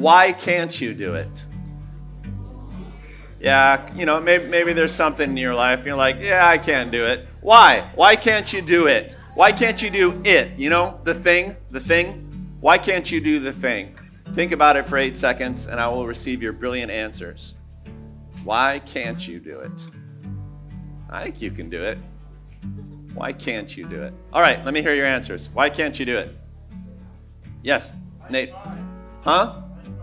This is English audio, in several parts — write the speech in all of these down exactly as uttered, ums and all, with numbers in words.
Why can't you do it? Yeah, you know, maybe, maybe there's something in your life, and you're like, yeah, I can't do it. Why? Why can't you do it? Why can't you do it? You know, the thing, the thing. Why can't you do the thing? Think about it for eight seconds, and I will receive your brilliant answers. Why can't you do it? I think you can do it. Why can't you do it? All right, let me hear your answers. Why can't you do it? Yes, Nate. Huh?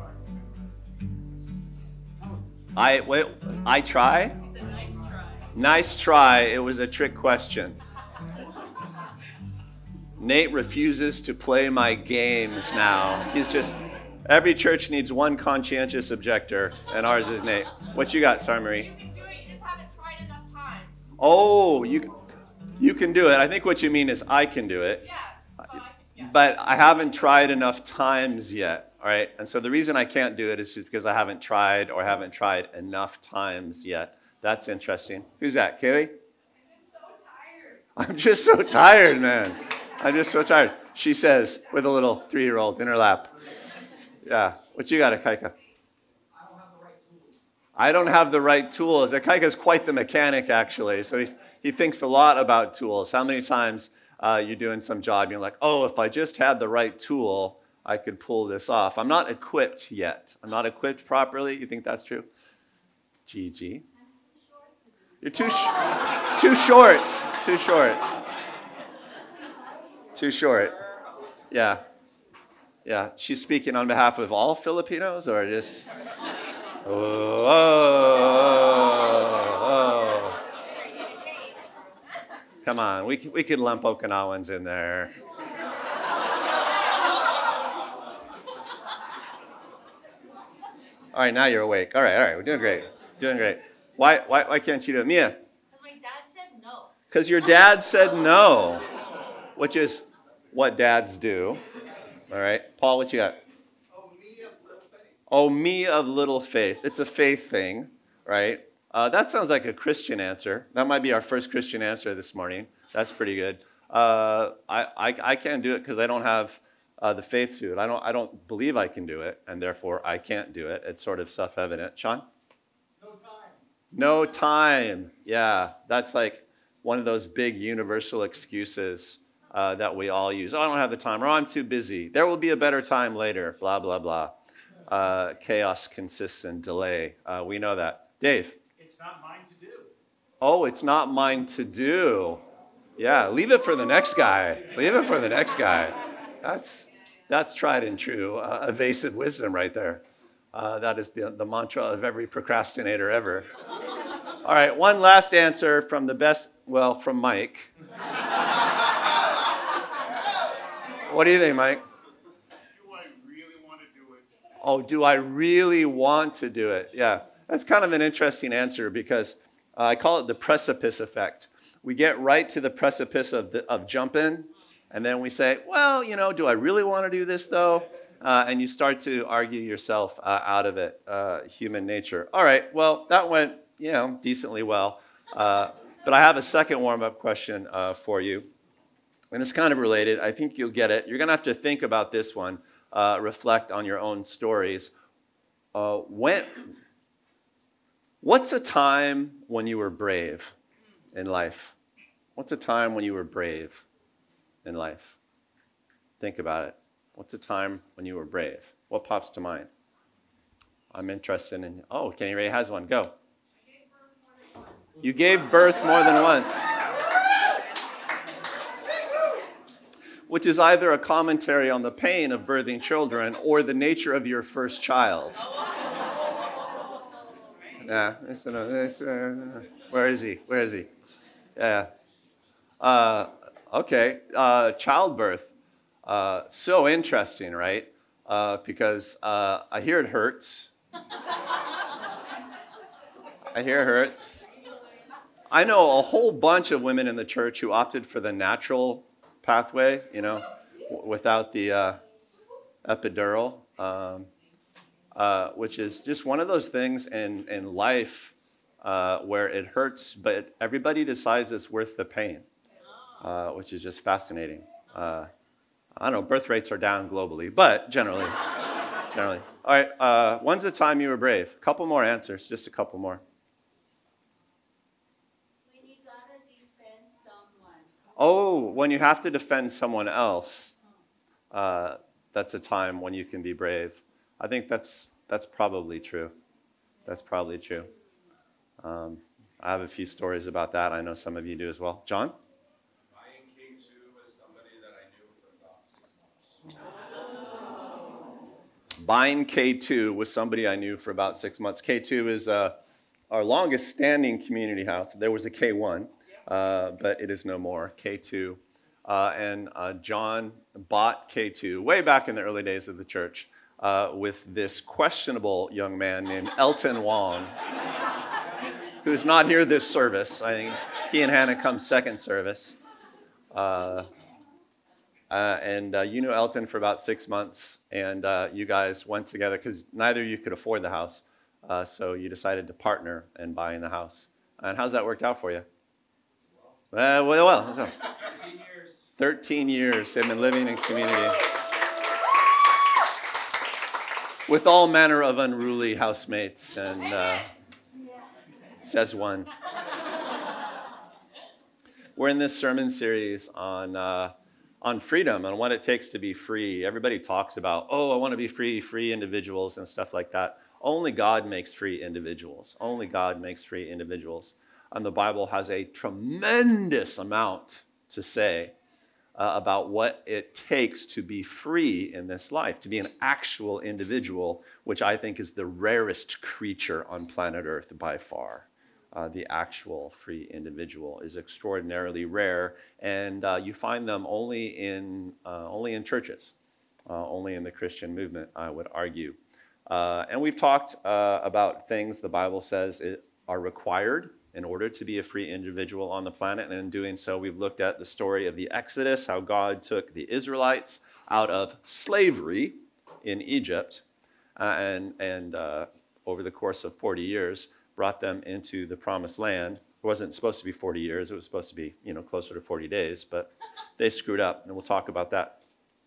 I wait. I try. It's a nice try. Nice try. It was a trick question. Nate refuses to play my games now. He's just. Every church needs one conscientious objector, and ours is Nate. What you got, Sarah Marie? You can do it. You just haven't tried enough times. Oh, you, you can do it. I think what you mean is I can do it. Yes. But I, yeah. But I haven't tried enough times yet. All right, and so the reason I can't do it is just because I haven't tried or haven't tried enough times yet. That's interesting. Who's that, Kaylee? I'm just so tired, man. I'm just so tired. She says with a little three-year-old in her lap. Yeah, what you got, Akaika? I don't have the right tools. I don't have the right tools. Akaika's quite the mechanic, actually. So he's, he thinks a lot about tools. How many times uh, you're doing some job, you're like, oh, if I just had the right tool, I could pull this off. I'm not equipped yet. I'm not equipped properly. You think that's true? Gigi. You're too sh- too short. Too short. Too short. Yeah. Yeah. She's speaking on behalf of all Filipinos or just... Oh, oh, oh. Come on. We can, we can lump Okinawans in there. All right, now you're awake. All right, all right, we're doing great. Doing great. Why why why can't you do it? Mia? Because my dad said no. Because your dad said no, which is what dads do. All right. Paul, what you got? Oh, me of little faith. Oh, me of little faith. It's a faith thing, right? Uh, that sounds like a Christian answer. That might be our first Christian answer this morning. That's pretty good. Uh, I, I I can't do it because I don't have Uh, the faith to it. I don't I don't believe I can do it, and therefore I can't do it. It's sort of self-evident. Sean? No time. No time. Yeah, that's like one of those big universal excuses uh, that we all use. Oh, I don't have the time, or I'm too busy. There will be a better time later, blah, blah, blah. Uh, chaos consists in delay. Uh, we know that. Dave? It's not mine to do. Oh, it's not mine to do. Yeah, leave it for the next guy. Leave it for the next guy. That's... That's tried and true, uh, evasive wisdom right there. Uh, that is the, the mantra of every procrastinator ever. All right, one last answer from the best, well, from Mike. What do you think, Mike? Do I really want to do it? Oh, do I really want to do it? Yeah, that's kind of an interesting answer because uh, I call it the precipice effect. We get right to the precipice of, the, of jumping, and then we say, well, you know, do I really want to do this, though? Uh, and you start to argue yourself uh, out of it, uh, human nature. All right, well, that went, you know, decently well. Uh, but I have a second warm-up question uh, for you. And it's kind of related. I think you'll get it. You're going to have to think about this one, uh, reflect on your own stories. Uh, when, what's a time when you were brave in life? What's a time when you were brave in life? Think about it. What's a time when you were brave? What pops to mind? I'm interested in, oh, Kenny Ray has one. Go. You gave birth more than once. Which is either a commentary on the pain of birthing children or the nature of your first child. Yeah, it's, it's, uh, where is he? Where is he? Yeah. Uh, okay, uh, childbirth. Uh, so interesting, right? Uh, because uh, I hear it hurts. I hear it hurts. I know a whole bunch of women in the church who opted for the natural pathway, you know, w- without the uh, epidural, um, uh, which is just one of those things in, in life uh, where it hurts, but everybody decides it's worth the pain, uh, which is just fascinating. Uh, I don't know, birth rates are down globally, but generally, Generally. All right. Uh, when's the time you were brave? A couple more answers. Just a couple more. When you gotta defend someone. Oh, when you have to defend someone else, uh, that's a time when you can be brave. I think that's that's probably true. That's probably true. Um, I have a few stories about that. I know some of you do as well. John? Buying K two was somebody that I knew for about six months. Buying K two was somebody I knew for about six months. K two is uh, our longest standing community house. There was a K one, uh, but it is no more. K two. Uh, and uh, John bought K two way back in the early days of the church uh, with this questionable young man named Elton Wong, who's not here this service. I think he and Hannah come second service. Uh, uh, and uh, you knew Elton for about six months, and uh, you guys went together because neither of you could afford the house. Uh, so you decided to partner in buying the house. And how's that worked out for you? Uh, well, well, so. thirteen years. thirteen years they've been living in community with all manner of unruly housemates, and uh, says one. We're in this sermon series on uh, on freedom and what it takes to be free. Everybody talks about, oh, I want to be free, free individuals and stuff like that. Only God makes free individuals. Only God makes free individuals. And the Bible has a tremendous amount to say uh, about what it takes to be free in this life, to be an actual individual, which I think is the rarest creature on planet Earth by far. Uh, the actual free individual is extraordinarily rare, and uh, you find them only in uh, only in churches, uh, only in the Christian movement, I would argue. Uh, and we've talked uh, about things the Bible says it are required in order to be a free individual on the planet. And in doing so, we've looked at the story of the Exodus, how God took the Israelites out of slavery in Egypt, uh, and, and uh, over the course of forty years, brought them into the promised land. It wasn't supposed to be forty years. It was supposed to be, you know, closer to forty days, but they screwed up. And we'll talk about that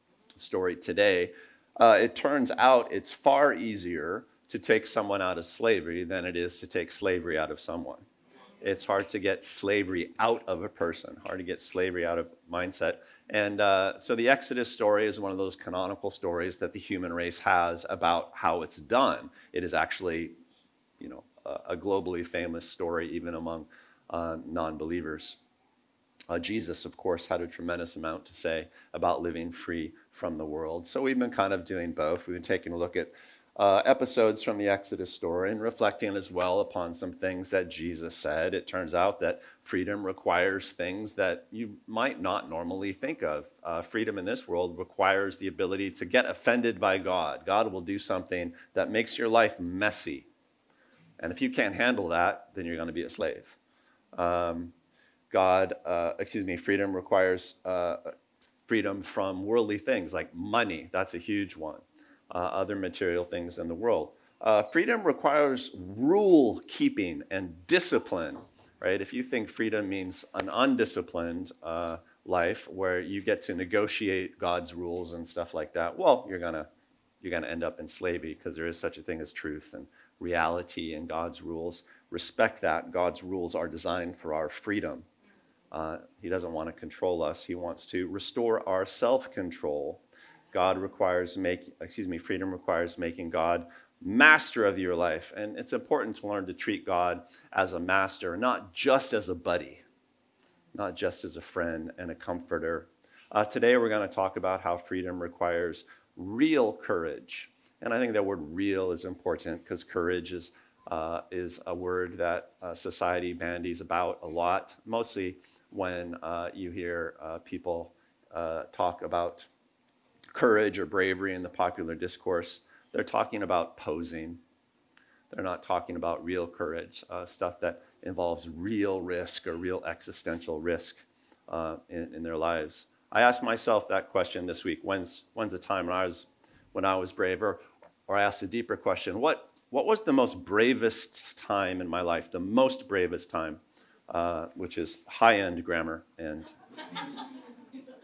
story today. Uh, it turns out it's far easier to take someone out of slavery than it is to take slavery out of someone. It's hard to get slavery out of a person, hard to get slavery out of mindset. And uh, so the Exodus story is one of those canonical stories that the human race has about how it's done. It is actually, you know, a, a globally famous story even among uh, non-believers. Uh, Jesus, of course, had a tremendous amount to say about living free from the world. So we've been kind of doing both. We've been taking a look at Uh, episodes from the Exodus story and reflecting as well upon some things that Jesus said. It turns out that freedom requires things that you might not normally think of. Uh, freedom in this world requires the ability to get offended by God. God will do something that makes your life messy. And if you can't handle that, then you're going to be a slave. Um, God, uh, excuse me, freedom requires uh, freedom from worldly things like money. That's a huge one. Uh, other material things in the world. Uh, freedom requires rule keeping and discipline, right? If you think freedom means an undisciplined uh, life where you get to negotiate God's rules and stuff like that, well, you're gonna you're gonna end up in slavery because there is such a thing as truth and reality and God's rules. Respect that. God's rules are designed for our freedom. Uh, he doesn't want to control us. He wants to restore our self-control. God requires make, excuse me, freedom requires making God master of your life. And it's important to learn to treat God as a master, not just as a buddy, not just as a friend and a comforter. Uh, today we're going to talk about how freedom requires real courage. And I think that word real is important because courage is, uh, is a word that uh, society bandies about a lot, mostly when uh, you hear uh, people uh, talk about courage or bravery in the popular discourse. They're talking about posing. They're not talking about real courage, uh, stuff that involves real risk or real existential risk uh, in, in their lives. I asked myself that question this week. When's when's the time when I was when I was brave? Or, or I asked a deeper question. What what was the most bravest time in my life? The most bravest time, uh, which is high-end grammar and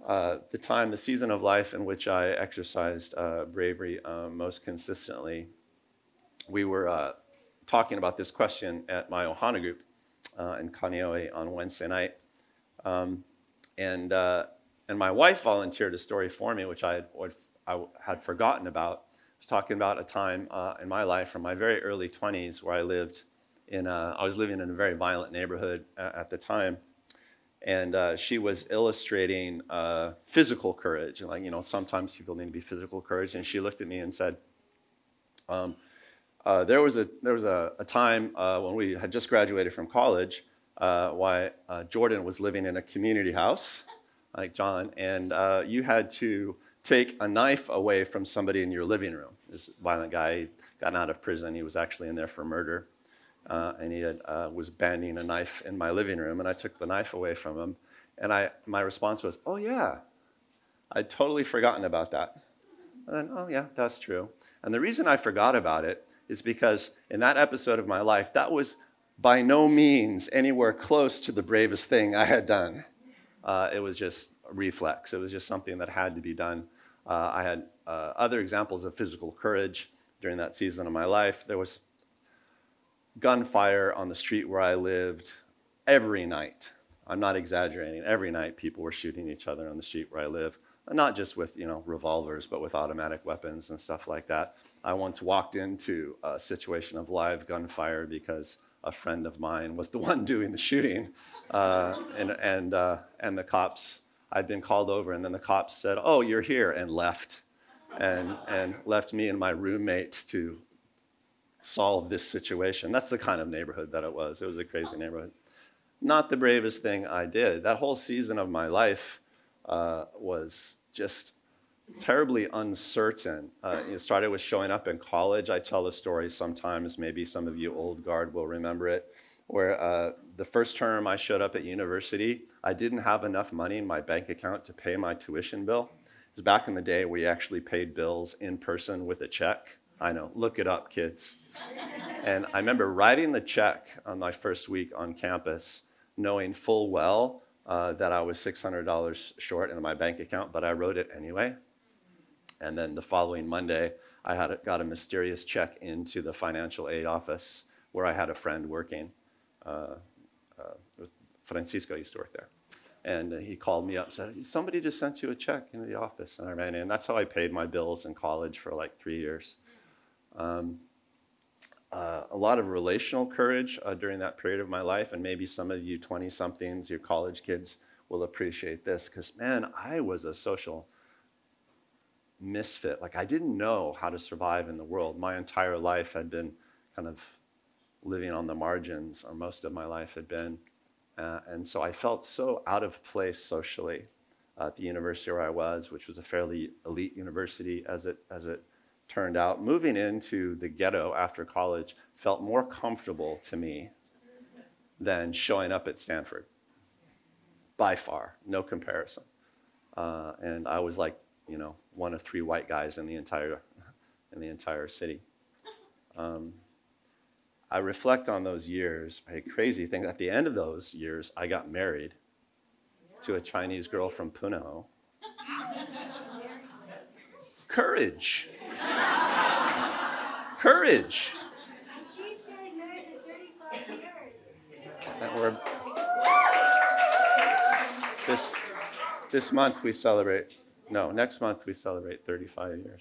uh, the time, the season of life in which I exercised uh, bravery uh, most consistently, we were uh, talking about this question at my Ohana group uh, in Kaneohe on Wednesday night. Um, and, uh, and my wife volunteered a story for me, which I had, I had forgotten about. I was talking about a time uh, in my life from my very early twenties where I lived in a, I was living in a very violent neighborhood at, at the time. And uh, she was illustrating uh, physical courage. And like, you know, sometimes people need to be physical courage. And she looked at me and said, um, uh, there was a there was a, a time uh, when we had just graduated from college, uh, why uh, Jordan was living in a community house, like John, and uh, you had to take a knife away from somebody in your living room. This violent guy got out of prison. He was actually in there for murder. Uh, and he had, uh, was banding a knife in my living room, and I took the knife away from him. And I, my response was, oh, yeah, I'd totally forgotten about that. And then, oh, yeah, that's true. And the reason I forgot about it is because in that episode of my life, that was by no means anywhere close to the bravest thing I had done. Uh, it was just a reflex. It was just something that had to be done. Uh, I had uh, other examples of physical courage during that season of my life. There was gunfire on the street where I lived every night. I'm not exaggerating. Every night people were shooting each other on the street where I live. Not just with, you know, revolvers, but with automatic weapons and stuff like that. I once walked into a situation of live gunfire because a friend of mine was the one doing the shooting. Uh, and and uh, and the cops, I'd been called over, and then the cops said, oh, you're here, and left. And, and left me and my roommate to solve this situation. That's the kind of neighborhood that it was. It was a crazy neighborhood. Not the bravest thing I did. That whole season of my life uh, was just terribly uncertain. Uh, it started with showing up in college. I tell the story sometimes. Maybe some of you old guard will remember it. Where uh, the first term I showed up at university, I didn't have enough money in my bank account to pay my tuition bill. It was back in the day we actually paid bills in person with a check. I know, look it up, kids. And I remember writing the check on my first week on campus, knowing full well uh, that I was six hundred dollars short in my bank account, but I wrote it anyway. And then the following Monday, I had a, got a mysterious check into the financial aid office where I had a friend working. Uh, uh, it was Francisco used to work there. And uh, he called me up and said, somebody just sent you a check into the office. And I ran in. That's how I paid my bills in college for like three years. Um, uh, a lot of relational courage uh, during that period of my life, and maybe some of you twenty-somethings, your college kids, will appreciate this, because, man, I was a social misfit. Like, I didn't know how to survive in the world. My entire life had been kind of living on the margins, or most of my life had been, uh, and so I felt so out of place socially uh, at the university where I was, which was a fairly elite university as it as it turned out. Moving into the ghetto after college felt more comfortable to me than showing up at Stanford. By far, no comparison. Uh, and I was like, you know, one of three white guys in the entire in the entire city. Um, I reflect on those years. A crazy thing. At the end of those years, I got married to a Chinese girl from Punahou. Courage. Courage. And she's getting married in thirty-five years. And we're, this, this month we celebrate, no, next month we celebrate thirty-five years.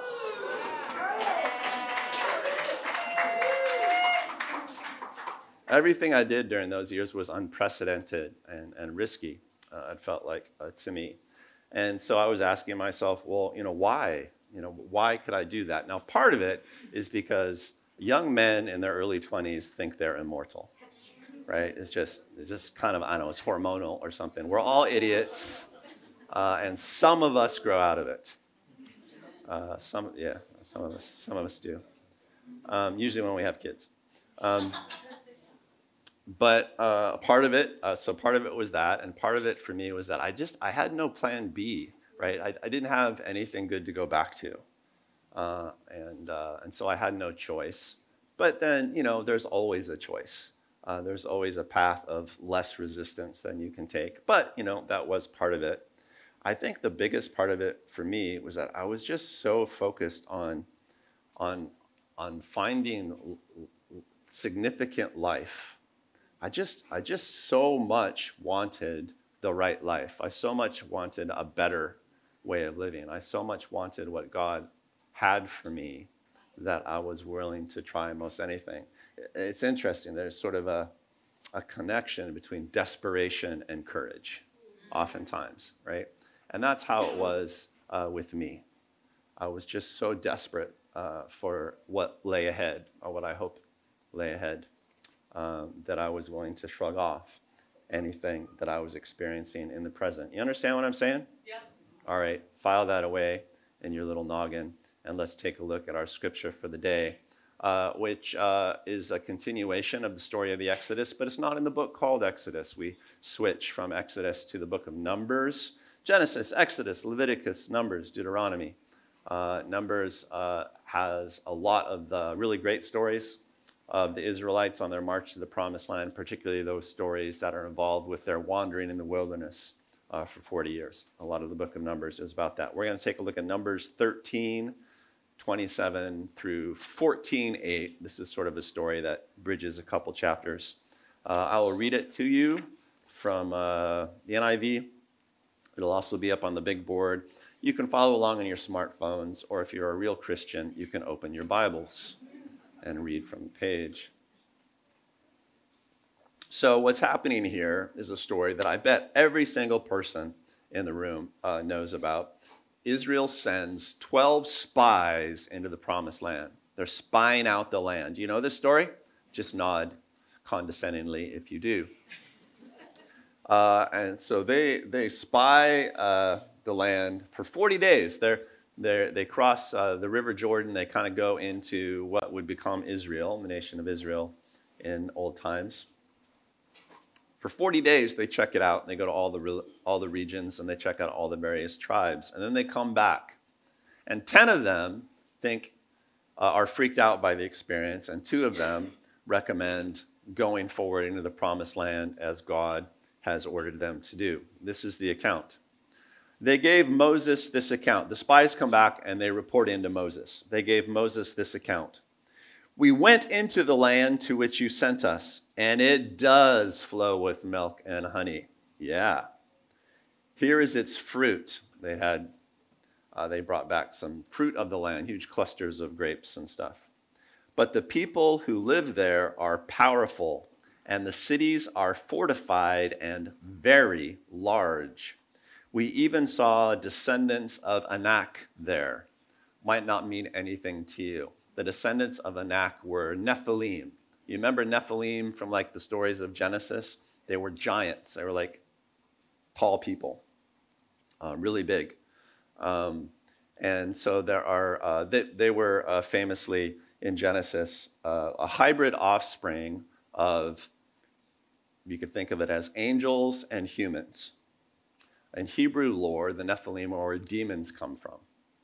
Everything I did during those years was unprecedented and, and risky, uh, it felt like, uh, to me. And so I was asking myself, well, you know, why? You know, why could I do that? Now, part of it is because young men in their early twenties think they're immortal, right? It's just, it's just kind of, I don't know, it's hormonal or something. We're all idiots, uh, and some of us grow out of it. Uh, some, yeah, some of us, some of us do. Um, usually when we have kids. Um, But uh, part of it, uh, so part of it was that, and part of it for me was that I just, I had no plan B, right? I, I didn't have anything good to go back to. Uh, and, uh, and so I had no choice. But then, you know, there's always a choice. Uh, there's always a path of less resistance than you can take. But, you know, that was part of it. I think the biggest part of it for me was that I was just so focused on, on, on finding l- l- significant life. I just, I just so much wanted the right life. I so much wanted a better way of living. I so much wanted what God had for me that I was willing to try most anything. It's interesting. There's sort of a, a connection between desperation and courage, oftentimes, right? And that's how it was uh, with me. I was just so desperate uh, for what lay ahead, or what I hope lay ahead, um, that I was willing to shrug off anything that I was experiencing in the present. You understand what I'm saying? Yeah. All right, file that away in your little noggin, and let's take a look at our scripture for the day, uh, which uh, is a continuation of the story of the Exodus, but it's not in the book called Exodus. We switch from Exodus to the book of Numbers. Genesis, Exodus, Leviticus, Numbers, Deuteronomy. Uh, Numbers uh, has a lot of the really great stories of the Israelites on their march to the Promised Land, particularly those stories that are involved with their wandering in the wilderness uh, for forty years. A lot of the book of Numbers is about that. We're going to take a look at Numbers thirteen, twenty-seven through fourteen eight. This is sort of a story that bridges a couple chapters. Uh, I will read it to you from uh, the N I V. It'll also be up on the big board. You can follow along on your smartphones, or if you're a real Christian, you can open your Bibles and read from the page. So what's happening here is a story that I bet every single person in the room uh, knows about. Israel sends twelve spies into the Promised Land. They're spying out the land. Do you know this story? Just nod condescendingly if you do. Uh, and so they they spy uh, the land for forty days. They're, they're, they cross uh, the River Jordan. They kind of go into what would become Israel, the nation of Israel in old times. For forty days, they check it out. And they go to all the, all the regions, and they check out all the various tribes. And then they come back. And ten of them think, uh, are freaked out by the experience, and two of them recommend going forward into the Promised Land as God has ordered them to do. This is the account. They gave Moses this account. The spies come back and they report into Moses. They gave Moses this account. We went into the land to which you sent us, and it does flow with milk and honey. Yeah. Here is its fruit. They had, uh, they brought back some fruit of the land, huge clusters of grapes and stuff. But the people who live there are powerful, and the cities are fortified and very large. We even saw descendants of Anak there. Might not mean anything to you. The descendants of Anak were Nephilim. You remember Nephilim from like the stories of Genesis? They were giants. They were like tall people, uh, really big. Um, and so there are, uh, they, they were uh, famously in Genesis uh, a hybrid offspring of, you could think of it as angels and humans. In Hebrew lore, the Nephilim are where demons come from,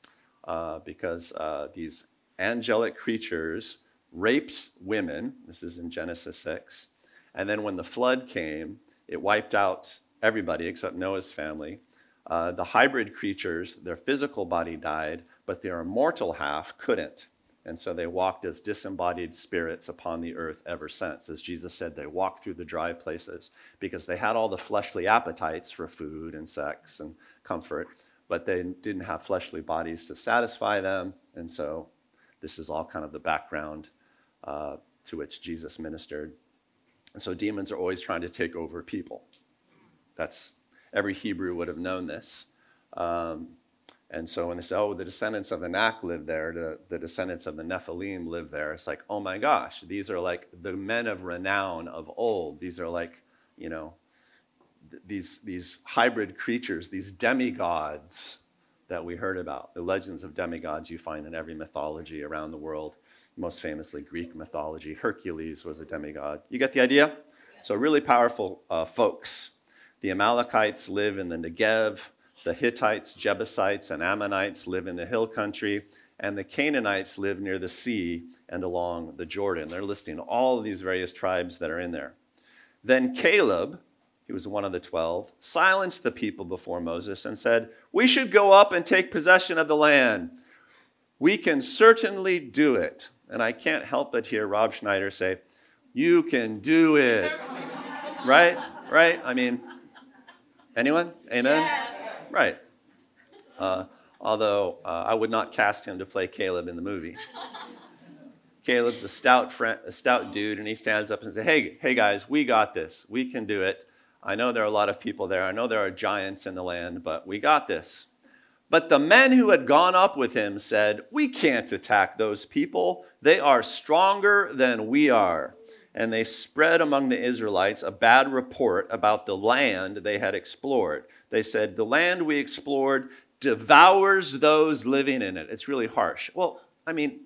uh, because uh, these angelic creatures raped women. This is in Genesis six. And then when the flood came, it wiped out everybody except Noah's family. Uh, the hybrid creatures, their physical body died, but their immortal half couldn't. And so they walked as disembodied spirits upon the earth ever since. As Jesus said, they walked through the dry places because they had all the fleshly appetites for food and sex and comfort, but they didn't have fleshly bodies to satisfy them. And so this is all kind of the background uh, to which Jesus ministered. And so demons are always trying to take over people. That's, every Hebrew would have known this. Um, And so when they say, oh, the descendants of Anak live there, the, the descendants of the Nephilim live there, it's like, oh my gosh, these are like the men of renown of old. These are like, you know, th- these, these hybrid creatures, these demigods that we heard about. The legends of demigods you find in every mythology around the world, most famously Greek mythology. Hercules was a demigod. You get the idea? So really powerful uh, folks. The Amalekites live in the Negev. The Hittites, Jebusites, and Ammonites live in the hill country, and the Canaanites live near the sea and along the Jordan. They're listing all of these various tribes that are in there. Then Caleb, he was one of the twelve, silenced the people before Moses and said, "We should go up and take possession of the land. We can certainly do it." And I can't help but hear Rob Schneider say, "You can do it." Right? Right? I mean, anyone? Amen? Yes. Right. Uh, although uh, I would not cast him to play Caleb in the movie. Caleb's a stout friend, a stout dude, and he stands up and says, hey, hey guys, we got this. We can do it. I know there are a lot of people there. I know there are giants in the land, but we got this. But the men who had gone up with him said, "We can't attack those people. They are stronger than we are." And they spread among the Israelites a bad report about the land they had explored. They said, "The land we explored devours those living in it." It's really harsh. Well, I mean,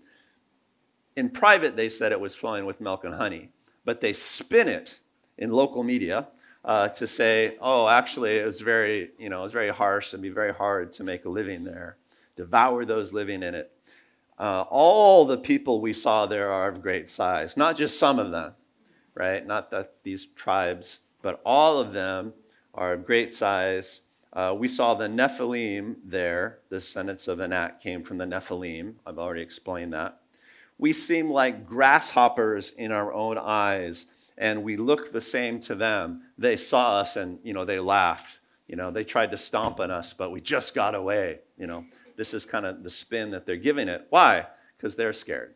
in private, they said it was flowing with milk and honey, but they spin it in local media uh, to say, "Oh, actually, it was very, you know, it was very harsh and be very hard to make a living there. Devour those living in it. Uh, all the people we saw there are of great size," not just some of them, right? Not that these tribes, but all of them are of great size. Uh, we saw the Nephilim there. The descendants of Anak came from the Nephilim. I've already explained that. We seem like grasshoppers in our own eyes, and we look the same to them. They saw us and, you know, they laughed. You know, they tried to stomp on us, but we just got away. You know, this is kind of the spin that they're giving it. Why? Because they're scared.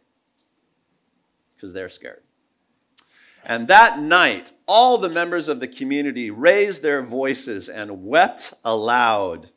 Because they're scared. And that night, all the members of the community raised their voices and wept aloud.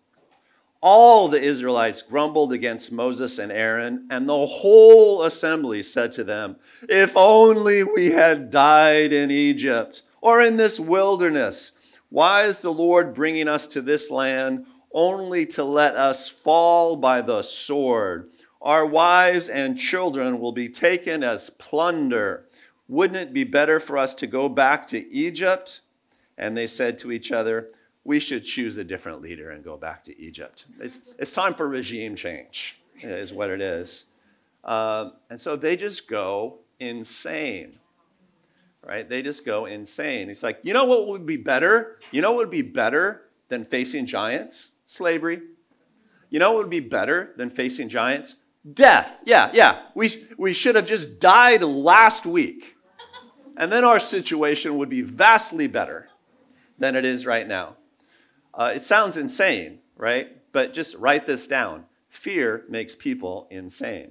All the Israelites grumbled against Moses and Aaron, and the whole assembly said to them, "If only we had died in Egypt or in this wilderness. Why is the Lord bringing us to this land only to let us fall by the sword? Our wives and children will be taken as plunder. Wouldn't it be better for us to go back to Egypt?" And they said to each other, "We should choose a different leader and go back to Egypt." It's, it's time for regime change, is what it is. Uh, and so they just go insane, right? They just go insane. It's like, you know what would be better? You know what would be better than facing giants? Slavery. You know what would be better than facing giants? Death. Yeah, yeah. We, we should have just died last week. And then our situation would be vastly better than it is right now. Uh, it sounds insane, right? But just write this down. Fear makes people insane.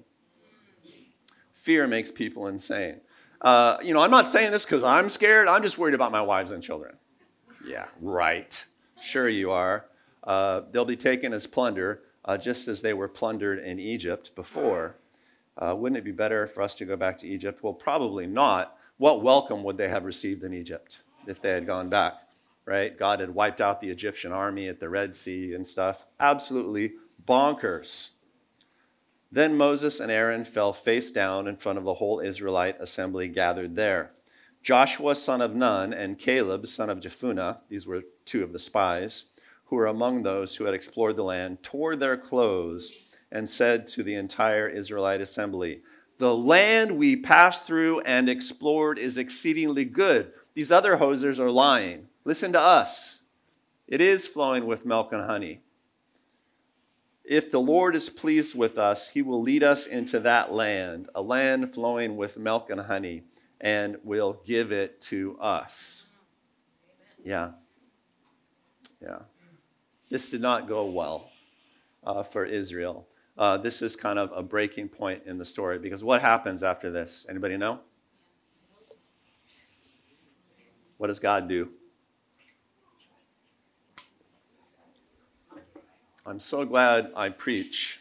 Fear makes people insane. Uh, you know, I'm not saying this because I'm scared. I'm just worried about my wives and children. Yeah, right. Sure you are. Uh, they'll be taken as plunder, uh, just as they were plundered in Egypt before. Uh, wouldn't it be better for us to go back to Egypt? Well, probably not. What welcome would they have received in Egypt if they had gone back, right? God had wiped out the Egyptian army at the Red Sea and stuff. Absolutely bonkers. Then Moses and Aaron fell face down in front of the whole Israelite assembly gathered there. Joshua, son of Nun, and Caleb, son of Jephunneh, these were two of the spies, who were among those who had explored the land, tore their clothes and said to the entire Israelite assembly, "The land we passed through and explored is exceedingly good. These other hosers are lying. Listen to us. It is flowing with milk and honey. If the Lord is pleased with us, he will lead us into that land, a land flowing with milk and honey, and will give it to us." Yeah. Yeah. This did not go well uh, for Israel. Uh, this is kind of a breaking point in the story, because what happens after this? Anybody know? What does God do? I'm so glad I preach.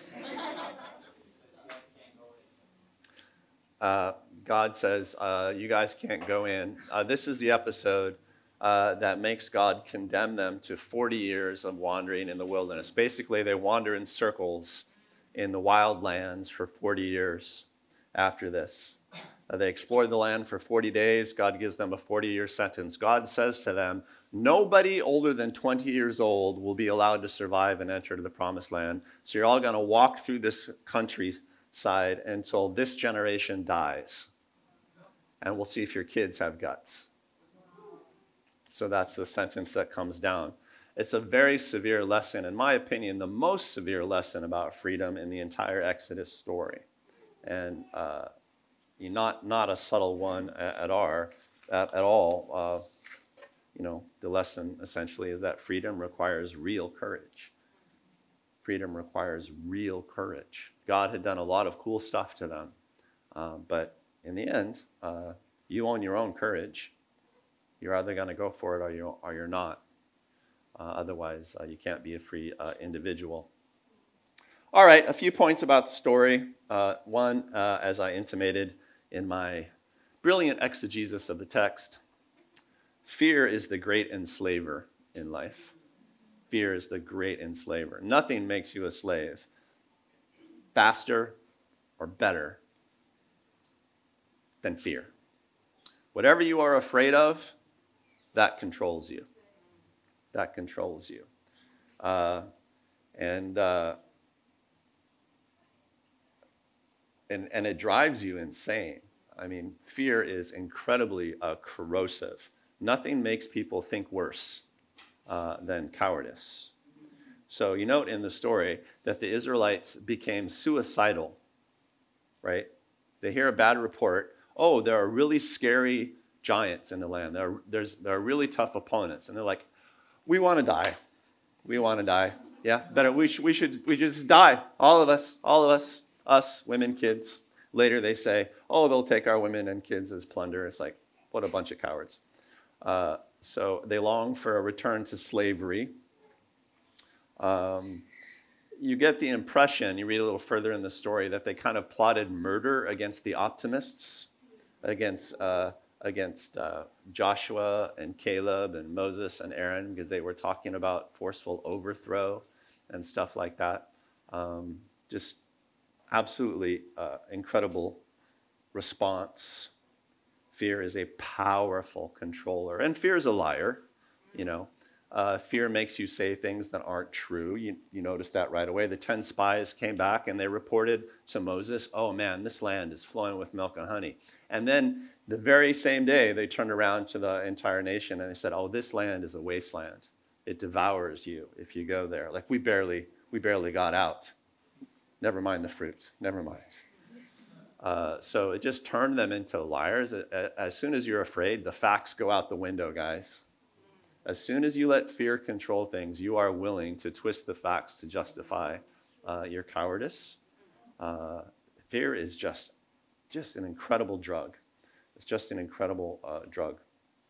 Uh, God says, uh, you guys can't go in. Uh, this is the episode uh, that makes God condemn them to forty years of wandering in the wilderness. Basically, they wander in circles in the wild lands for forty years after this. Uh, they explored the land for forty days. God gives them a forty-year sentence. God says to them, nobody older than twenty years old will be allowed to survive and enter the promised land. So you're all going to walk through this countryside until this generation dies. And we'll see if your kids have guts. So that's the sentence that comes down. It's a very severe lesson, in my opinion, the most severe lesson about freedom in the entire Exodus story. And uh, not, not a subtle one at, at, our, at, at all. Uh, you know, the lesson essentially is that freedom requires real courage. Freedom requires real courage. God had done a lot of cool stuff to them. Uh, but in the end, uh, you own your own courage. You're either going to go for it or, you, or you're not. Uh, otherwise, uh, you can't be a free uh, individual. All right, a few points about the story. Uh, one, uh, as I intimated in my brilliant exegesis of the text, fear is the great enslaver in life. Fear is the great enslaver. Nothing makes you a slave faster or better than fear. Whatever you are afraid of, that controls you. That controls you. Uh, and, uh, and and it drives you insane. I mean, fear is incredibly uh, corrosive. Nothing makes people think worse uh, than cowardice. So you note in the story that the Israelites became suicidal, right? They hear a bad report. Oh, there are really scary giants in the land. There are, there's, there are really tough opponents. And they're like, we want to die. We want to die. Yeah, better. We should, we should, we just die. All of us, all of us, us, women, kids. Later they say, oh, they'll take our women and kids as plunder. It's like, what a bunch of cowards. Uh, so they long for a return to slavery. Um, you get the impression, you read a little further in the story, that they kind of plotted murder against the optimists, against uh, against uh, Joshua and Caleb and Moses and Aaron, because they were talking about forceful overthrow and stuff like that. Um, just absolutely uh, incredible response. Fear is a powerful controller, and fear is a liar, you know. Uh, fear makes you say things that aren't true. You, you notice that right away. The ten spies came back and they reported to Moses, oh man, this land is flowing with milk and honey. And then the very same day, they turned around to the entire nation and they said, oh, this land is a wasteland. It devours you if you go there. Like we barely, we barely got out. Never mind the fruit. Never mind. Uh, so it just turned them into liars. As soon as you're afraid, the facts go out the window, guys. As soon as you let fear control things, you are willing to twist the facts to justify uh, your cowardice. Uh, fear is just, just an incredible drug. It's just an incredible uh, drug.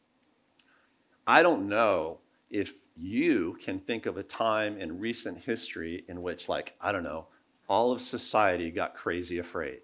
I don't know if you can think of a time in recent history in which, like, I don't know, all of society got crazy afraid.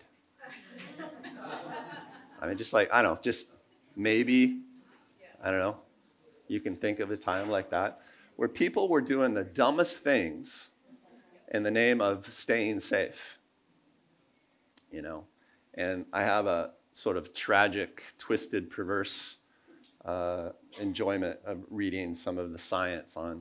I mean, just like, I don't know, just maybe, I don't know. You can think of a time like that where people were doing the dumbest things in the name of staying safe, you know. And I have a sort of tragic, twisted, perverse uh, enjoyment of reading some of the science on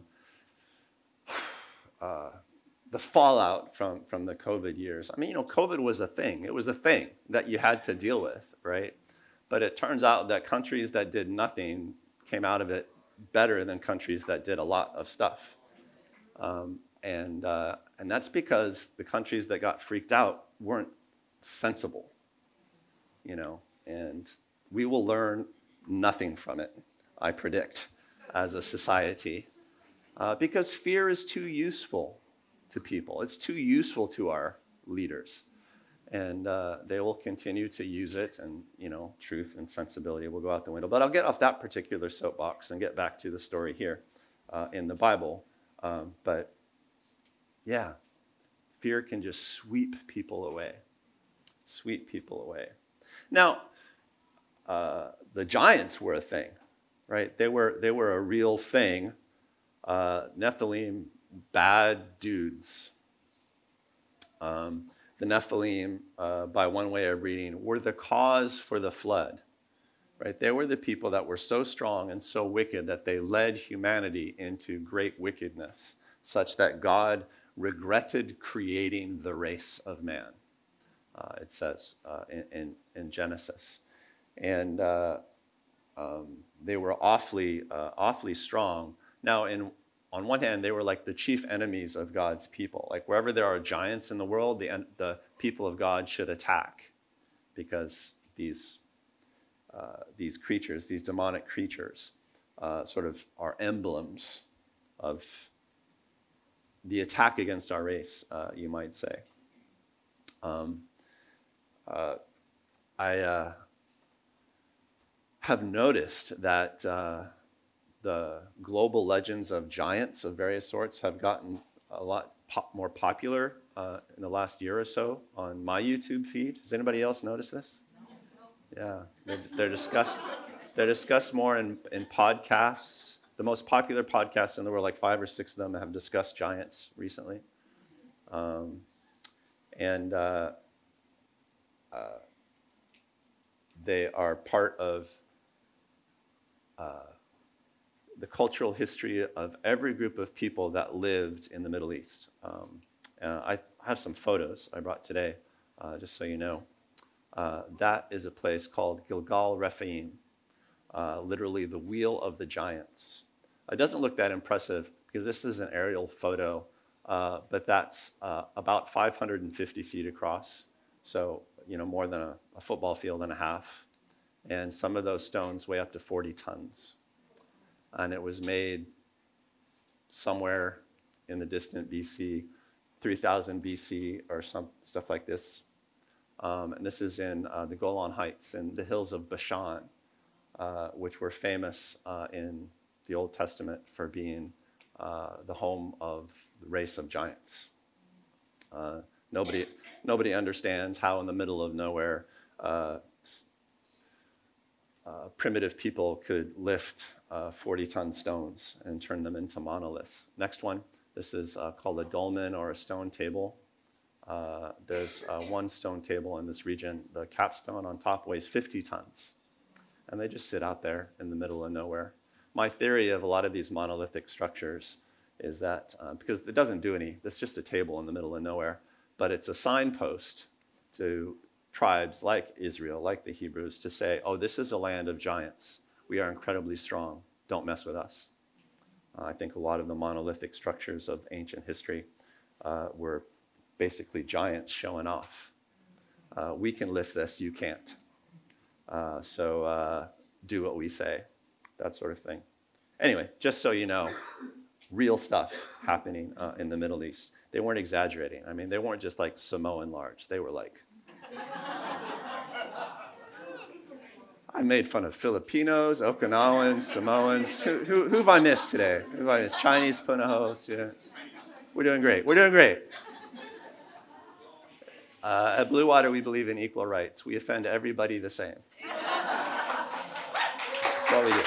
uh, the fallout from, from the COVID years. I mean, you know, COVID was a thing. It was a thing that you had to deal with, right? But it turns out that countries that did nothing came out of it better than countries that did a lot of stuff. Um, and, uh, and that's because the countries that got freaked out weren't sensible, you know, and we will learn nothing from it, I predict, as a society, uh, because fear is too useful to people. It's too useful to our leaders. And uh, they will continue to use it, and, you know, truth and sensibility will go out the window. But I'll get off that particular soapbox and get back to the story here uh, in the Bible. Um, but, yeah, fear can just sweep people away, sweep people away. Now, uh, the giants were a thing, right? They were, they were a real thing. Uh, Nephilim, bad dudes. Um, The Nephilim, uh, by one way of reading, were the cause for the flood, right? They were the people that were so strong and so wicked that they led humanity into great wickedness, such that God regretted creating the race of man, uh, it says uh, in, in, in Genesis. And, uh, um, they were awfully, uh, awfully strong. Now, in on one hand, they were like the chief enemies of God's people. Like wherever there are giants in the world, the the people of God should attack, because these uh, these creatures, these demonic creatures, uh, sort of are emblems of the attack against our race, uh, you might say. Um, uh, I uh, have noticed that uh, the global legends of giants of various sorts have gotten a lot pop- more popular uh, in the last year or so on my YouTube feed. Has anybody else noticed this? Yeah, they're, they're discussed. They're discussed more in, in podcasts. The most popular podcasts in the world, like five or six of them, have discussed giants recently. Um, and uh, uh, they are part of uh, the cultural history of every group of people that lived in the Middle East. Um, uh, I have some photos I brought today, uh, just so you know. Uh, that is a place called Gilgal Rephaim. Uh, literally the wheel of the giants. It doesn't look that impressive because this is an aerial photo, uh, but that's uh, about five hundred fifty feet across, so you know more than a, a football field and a half. And some of those stones weigh up to forty tons. And it was made somewhere in the distant B C, three thousand B C or some stuff like this. Um, and this is in uh, the Golan Heights in the hills of Bashan. Uh, which were famous uh, in the Old Testament for being uh, the home of the race of giants. Uh, nobody, nobody understands how in the middle of nowhere uh, uh, primitive people could lift uh, forty-ton stones and turn them into monoliths. Next one, this is uh, called a dolmen or a stone table. Uh, there's uh, one stone table in this region. The capstone on top weighs fifty tons. And they just sit out there in the middle of nowhere. My theory of a lot of these monolithic structures is that, uh, because it doesn't do any, it's just a table in the middle of nowhere, but it's a signpost to tribes like Israel, like the Hebrews, to say, oh, this is a land of giants. We are incredibly strong. Don't mess with us. Uh, I think a lot of the monolithic structures of ancient history uh, were basically giants showing off. Uh, we can lift this, you can't. Uh, so uh, do what we say, that sort of thing. Anyway, just so you know, real stuff happening uh, in the Middle East. They weren't exaggerating. I mean, they weren't just like Samoan large. They were like... I made fun of Filipinos, Okinawans, Samoans. Who, who, who have I missed today? Who have I missed? Chinese, Punahos. Yeah. We're doing great. We're doing great. Uh, at Blue Water, we believe in equal rights. We offend everybody the same. That's what we do.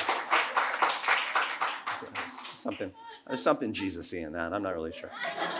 So, something, there's something Jesus-y in that. I'm not really sure.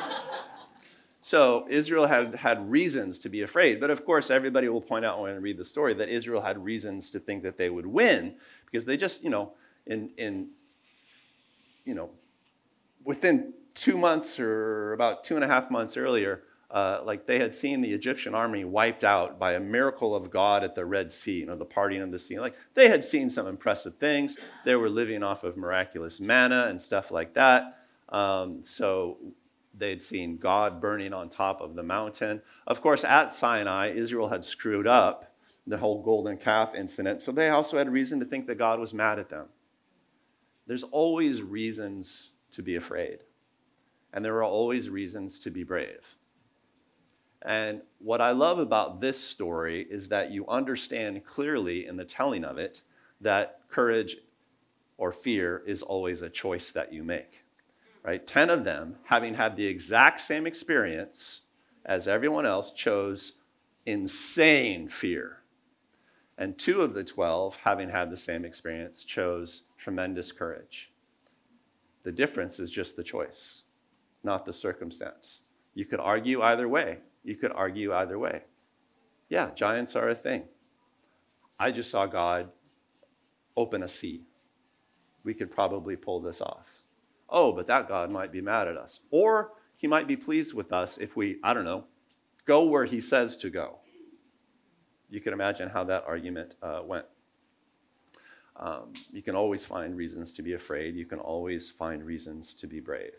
So Israel had, had reasons to be afraid. But of course, everybody will point out when I read the story that Israel had reasons to think that they would win, because they just, you know, in, in you know, within two months or about two and a half months earlier, Uh, like they had seen the Egyptian army wiped out by a miracle of God at the Red Sea, you know, the parting of the sea. Like they had seen some impressive things. They were living off of miraculous manna and stuff like that. Um, so they'd seen God burning on top of the mountain. Of course, at Sinai, Israel had screwed up the whole golden calf incident. So they also had reason to think that God was mad at them. There's always reasons to be afraid. And there are always reasons to be brave. And what I love about this story is that you understand clearly in the telling of it that courage or fear is always a choice that you make, right? Ten of them, having had the exact same experience as everyone else, chose insane fear. And two of the twelve, having had the same experience, chose tremendous courage. The difference is just the choice, not the circumstance. You could argue either way. You could argue either way. Yeah, giants are a thing. I just saw God open a sea. We could probably pull this off. Oh, but that God might be mad at us. Or he might be pleased with us if we, I don't know, go where he says to go. You can imagine how that argument uh, went. Um, you can always find reasons to be afraid. You can always find reasons to be brave.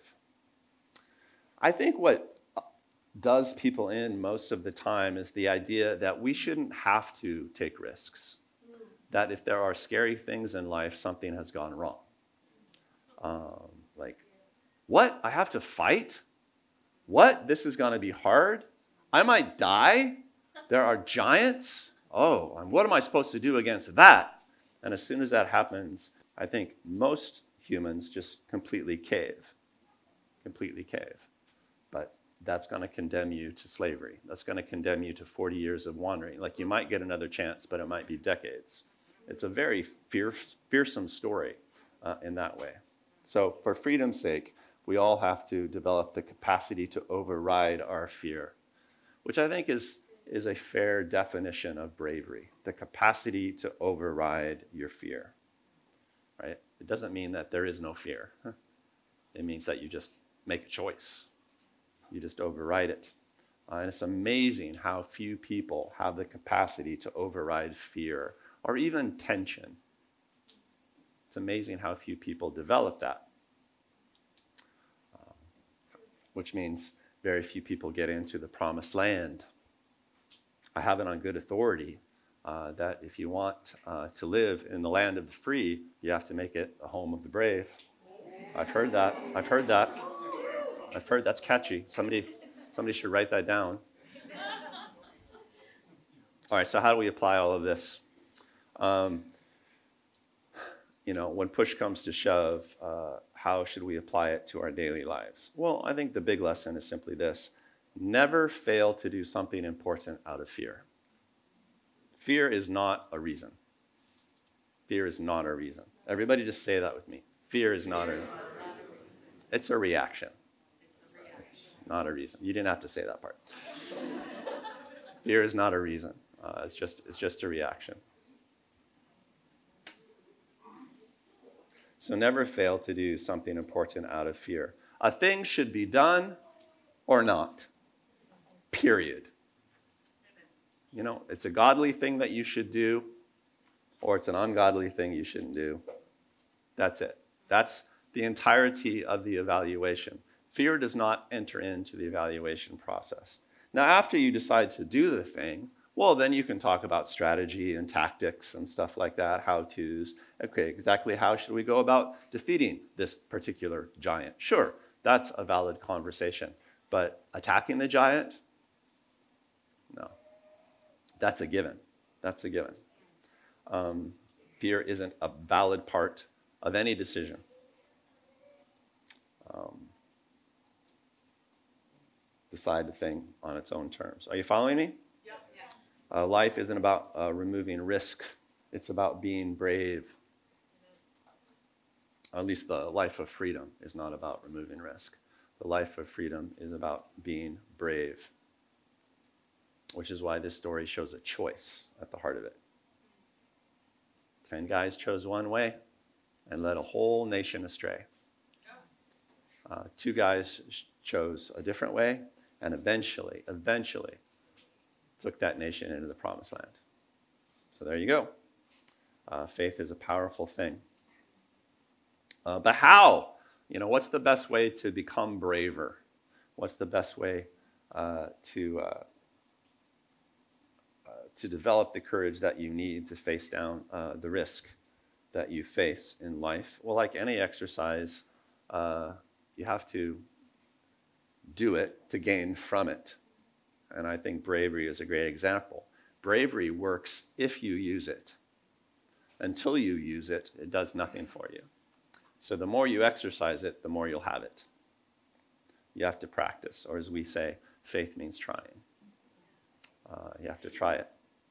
I think what does people in most of the time is the idea that we shouldn't have to take risks. That if there are scary things in life, something has gone wrong. Um, like, what? I have to fight? What? This is going to be hard? I might die? There are giants? Oh, and what am I supposed to do against that? And as soon as that happens, I think most humans just completely cave. Completely cave. But that's going to condemn you to slavery. That's going to condemn you to forty years of wandering. Like, you might get another chance, but it might be decades. It's a very fierce, fearsome story uh, in that way. So for freedom's sake, we all have to develop the capacity to override our fear, which I think is, is a fair definition of bravery, the capacity to override your fear, right? It doesn't mean that there is no fear. It means that you just make a choice. You just override it. Uh, and it's amazing how few people have the capacity to override fear or even tension. It's amazing how few people develop that, uh, which means very few people get into the promised land. I have it on good authority uh, that if you want uh, to live in the land of the free, you have to make it a home of the brave. I've heard that. I've heard that. I've heard that's catchy. Somebody, somebody should write that down. All right, so how do we apply all of this? Um, you know, when push comes to shove, uh, how should we apply it to our daily lives? Well, I think the big lesson is simply this. Never fail to do something important out of fear. Fear is not a reason. Fear is not a reason. Everybody just say that with me. Fear is not a, it's a reaction. Not a reason. You didn't have to say that part. Fear is not a reason. Uh, it's just it's just a reaction. So never fail to do something important out of fear. A thing should be done or not. Period. You know, it's a godly thing that you should do, or it's an ungodly thing you shouldn't do. That's it. That's the entirety of the evaluation. Fear does not enter into the evaluation process. Now, after you decide to do the thing, well, then you can talk about strategy and tactics and stuff like that, how-tos. Okay, exactly how should we go about defeating this particular giant? Sure, that's a valid conversation. But attacking the giant? No. That's a given. That's a given. Um, fear isn't a valid part of any decision. Um, decide the thing on its own terms. Are you following me? Yes. Yes. Uh, life isn't about uh, removing risk. It's about being brave. At least the life of freedom is not about removing risk. The life of freedom is about being brave, which is why this story shows a choice at the heart of it. Ten guys chose one way and led a whole nation astray. Uh, two guys sh- chose a different way and eventually, eventually took that nation into the promised land. So there you go. Uh, faith is a powerful thing. Uh, but how? You know, what's the best way to become braver? What's the best way uh, to uh, uh, to develop the courage that you need to face down uh, the risk that you face in life? Well, like any exercise, uh, you have to do it to gain from it. And I think bravery is a great example. Bravery works if you use it. Until you use it, it does nothing for you. So the more you exercise it, the more you'll have it. You have to practice, or as we say, faith means trying. Uh, you have to try it.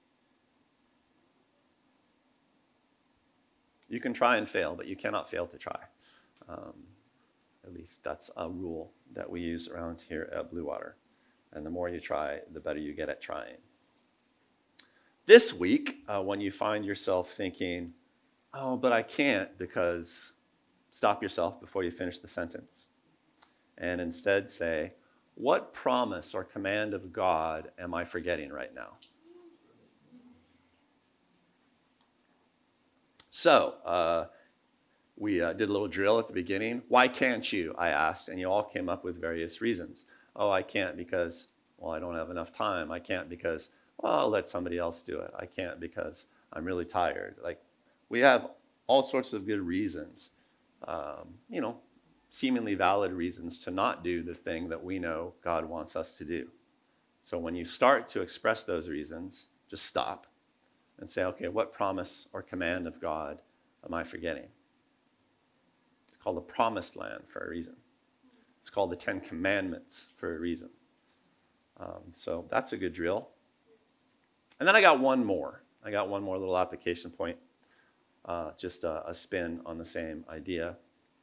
You can try and fail, but you cannot fail to try. Um, At least that's a rule that we use around here at Blue Water. And the more you try, the better you get at trying. This week, uh, when you find yourself thinking, oh, but I can't, because stop yourself before you finish the sentence. And instead say, what promise or command of God am I forgetting right now? So uh, we uh, did a little drill at the beginning. Why can't you? I asked, and you all came up with various reasons. Oh, I can't because, well, I don't have enough time. I can't because, well, I'll let somebody else do it. I can't because I'm really tired. Like, we have all sorts of good reasons, um, you know, seemingly valid reasons to not do the thing that we know God wants us to do. So when you start to express those reasons, just stop and say, okay, what promise or command of God am I forgetting? It's called the promised land for a reason. It's called the Ten Commandments for a reason. Um, so that's a good drill. And then I got one more. I got one more little application point, uh, just a, a spin on the same idea.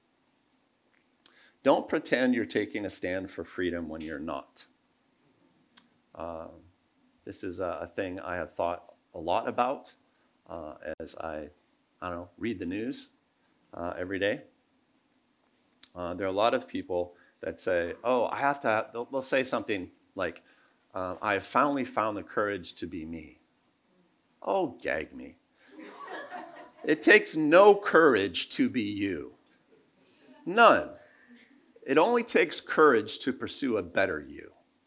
Don't pretend you're taking a stand for freedom when you're not. Uh, this is a, a thing I have thought a lot about uh, as I, I don't know, read the news uh, every day. Uh, there are a lot of people that say, oh, I have to, have, they'll, they'll say something like, uh, I have finally found the courage to be me. Oh, gag me. It takes no courage to be you. None. It only takes courage to pursue a better you.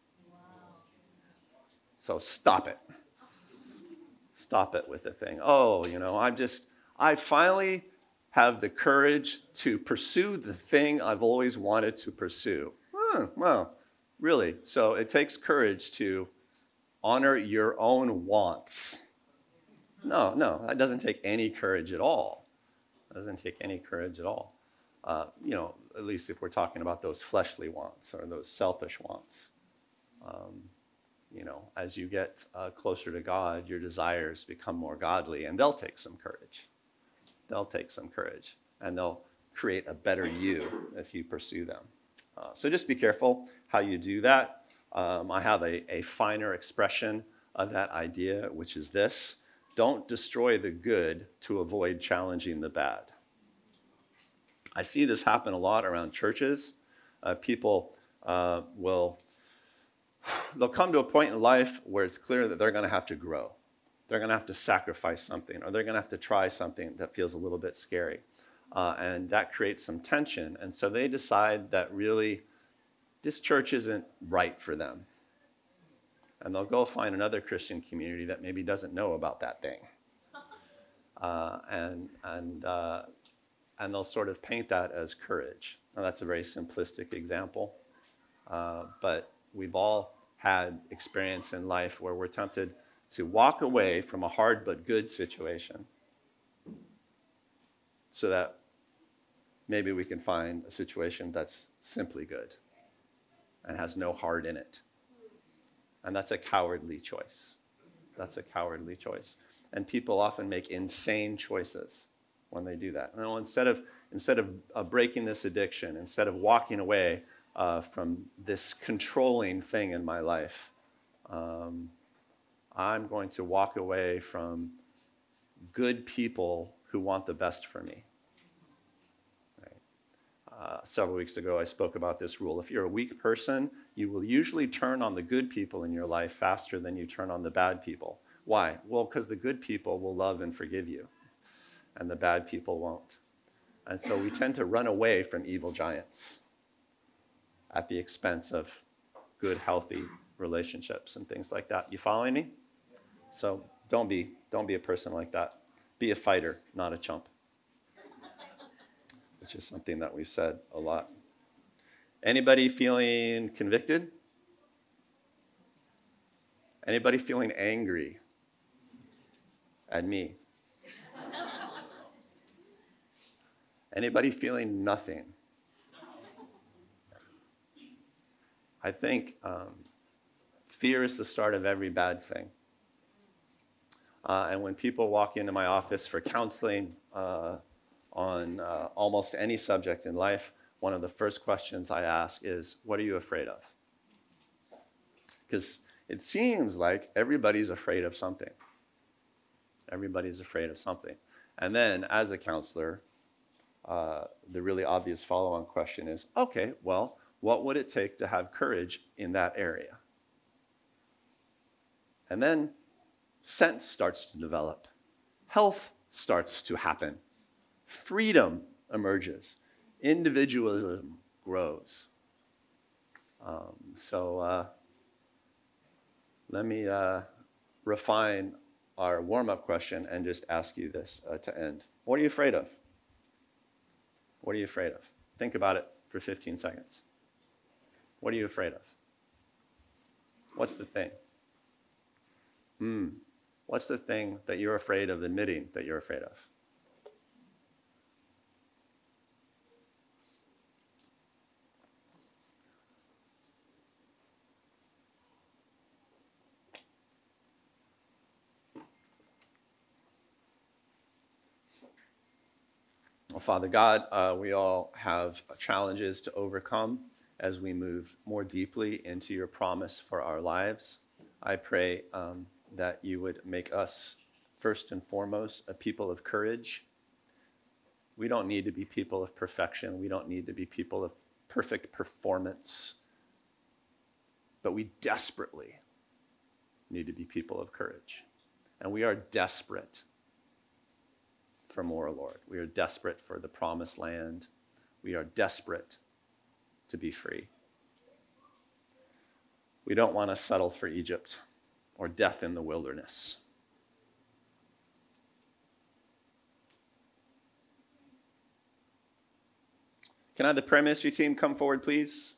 So stop it. Stop it with the thing. Oh, you know, I'm just, I finally have the courage to pursue the thing I've always wanted to pursue. Huh, well, really? So it takes courage to honor your own wants. No, no, that doesn't take any courage at all. It doesn't take any courage at all. Uh, you know, at least if we're talking about those fleshly wants or those selfish wants. Um, you know, as you get uh, closer to God, your desires become more godly, and they'll take some courage. They'll take some courage, and they'll create a better you if you pursue them. Uh, so just be careful how you do that. Um, I have a, a finer expression of that idea, which is this: don't destroy the good to avoid challenging the bad. I see this happen a lot around churches. Uh, people uh, will, they'll come to a point in life where it's clear that they're going to have to grow. They're going to have to sacrifice something, or they're going to have to try something that feels a little bit scary. Uh, and that creates some tension. And so they decide that really this church isn't right for them. And they'll go find another Christian community that maybe doesn't know about that thing. Uh, and, and, uh, And they'll sort of paint that as courage. Now, that's a very simplistic example. Uh, but we've all had experience in life where we're tempted to walk away from a hard but good situation so that maybe we can find a situation that's simply good and has no hard in it. And that's a cowardly choice. That's a cowardly choice. And people often make insane choices when they do that. You know, instead of instead of uh, breaking this addiction, instead of walking away uh, from this controlling thing in my life, um, I'm going to walk away from good people who want the best for me. Right. Uh, several weeks ago, I spoke about this rule. If you're a weak person, you will usually turn on the good people in your life faster than you turn on the bad people. Why? Well, because the good people will love and forgive you, and the bad people won't. And so we tend to run away from evil giants at the expense of good, healthy relationships and things like that. You following me? So don't be, don't be a person like that. Be a fighter, not a chump. Which is something that we've said a lot. Anybody feeling convicted? Anybody feeling angry at me? Anybody feeling nothing? I think um, fear is the start of every bad thing. Uh, and when people walk into my office for counseling uh, on uh, almost any subject in life, one of the first questions I ask is, what are you afraid of? Because it seems like everybody's afraid of something. Everybody's afraid of something. And then as a counselor, uh, the really obvious follow-on question is, okay, well, what would it take to have courage in that area? And then sense starts to develop. Health starts to happen. Freedom emerges. Individualism grows. Um, so uh, let me uh, refine our warm-up question and just ask you this uh, to end. What are you afraid of? What are you afraid of? Think about it for fifteen seconds. What are you afraid of? What's the thing? Hmm. What's the thing that you're afraid of admitting that you're afraid of? Well, Father God, uh, we all have challenges to overcome as we move more deeply into your promise for our lives. I pray um, that you would make us, first and foremost, a people of courage. We don't need to be people of perfection. We don't need to be people of perfect performance. But we desperately need to be people of courage. And we are desperate for more, Lord. We are desperate for the promised land. We are desperate to be free. We don't want to settle for Egypt or death in the wilderness. Can I have the prayer ministry team come forward, please?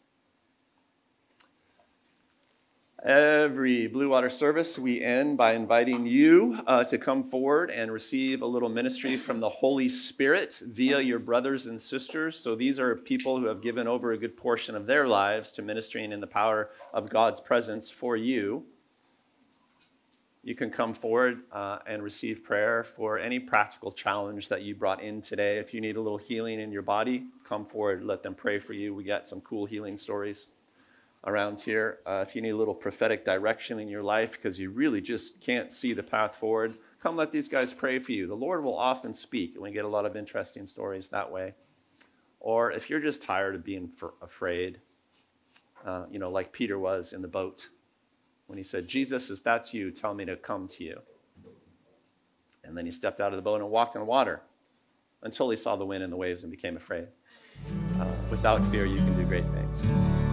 Every Blue Water service, we end by inviting you uh, to come forward and receive a little ministry from the Holy Spirit via your brothers and sisters. So these are people who have given over a good portion of their lives to ministering in the power of God's presence for you. You can come forward uh, and receive prayer for any practical challenge that you brought in today. If you need a little healing in your body, come forward, let them pray for you. We got some cool healing stories around here. Uh, if you need a little prophetic direction in your life because you really just can't see the path forward, come let these guys pray for you. The Lord will often speak, and we get a lot of interesting stories that way. Or if you're just tired of being f- afraid, uh, you know, like Peter was in the boat when he said, Jesus, if that's you, tell me to come to you. And then he stepped out of the boat and walked on water until he saw the wind and the waves and became afraid. Uh, without fear, you can do great things.